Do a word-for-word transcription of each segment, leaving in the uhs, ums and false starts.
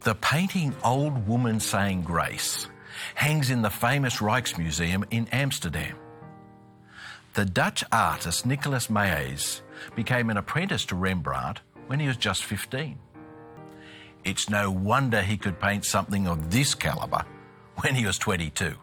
The painting Old Woman Saying Grace hangs in the famous Rijksmuseum in Amsterdam. The Dutch artist Nicolas Mayes became an apprentice to Rembrandt when he was just fifteen. It's no wonder he could paint something of this calibre when he was twenty-two.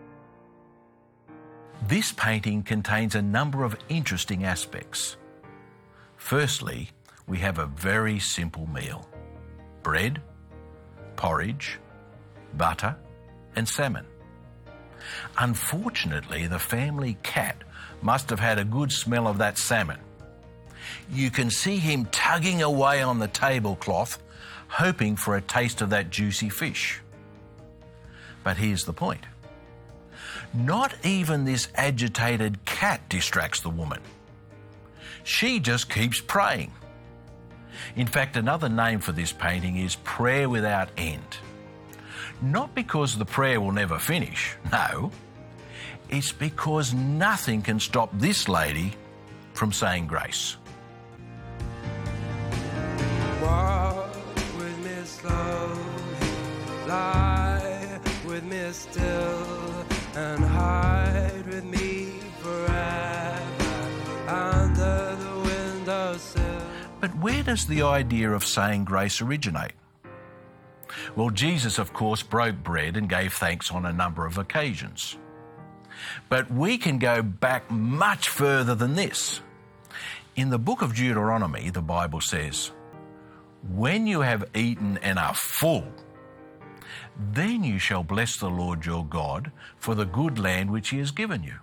This painting contains a number of interesting aspects. Firstly, we have a very simple meal: bread, porridge, butter, and salmon. Unfortunately, the family cat must have had a good smell of that salmon. You can see him tugging away on the tablecloth, hoping for a taste of that juicy fish. But here's the point. Not even this agitated cat distracts the woman. She just keeps praying. In fact, another name for this painting is prayer without end. Not because the prayer will never finish, no. It's because nothing can stop this lady from saying grace. Walk with me slowly, lie with me still, and hide with me forever under the windowsill. But where does the idea of saying grace originate? Well, Jesus, of course, broke bread and gave thanks on a number of occasions. But we can go back much further than this. In the book of Deuteronomy, the Bible says, "When you have eaten and are full, then you shall bless the Lord your God for the good land which he has given you."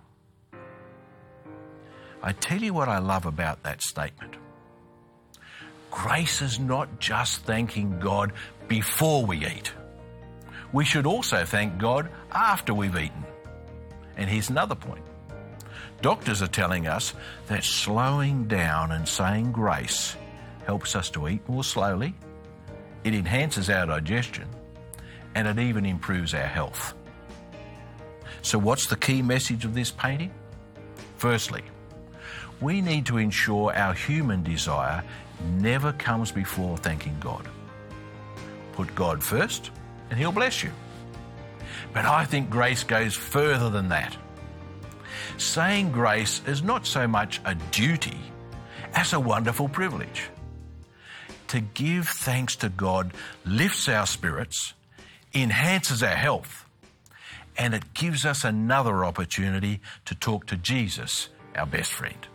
I tell you what I love about that statement. Grace is not just thanking God before we eat. We should also thank God after we've eaten. And here's another point. Doctors are telling us that slowing down and saying grace helps us to eat more slowly, it enhances our digestion, and it even improves our health. So what's the key message of this painting? Firstly, we need to ensure our human desire never comes before thanking God. Put God first and he'll bless you. But I think grace goes further than that. Saying grace is not so much a duty as a wonderful privilege. To give thanks to God lifts our spirits, enhances our health, and it gives us another opportunity to talk to Jesus, our best friend.